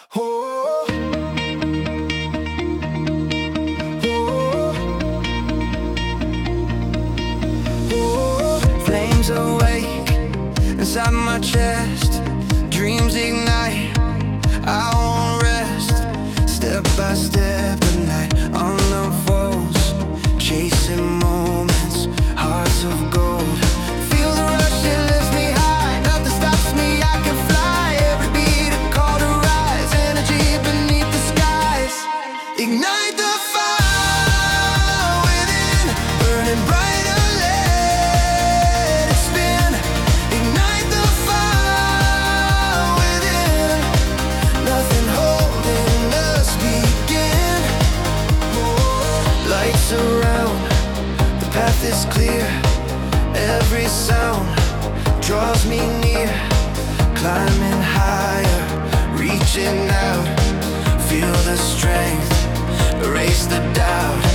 Oh, flames awake inside my chest, dreams ignite, I won't rest. Step by step, the night unfolds, chasing moments, hearts of gold. Feel the rush, it lifts me high, nothing stops me, I can fly. Every beat a call to rise, energy beneath the skies. Ignite the fire within, burning brighter, let it spin. Ignite the fire within, nothing holding us begin. Lights around, the path is clear. Every sound draws me near, climbing higher, reaching out. Feel the strength, erase the doubt.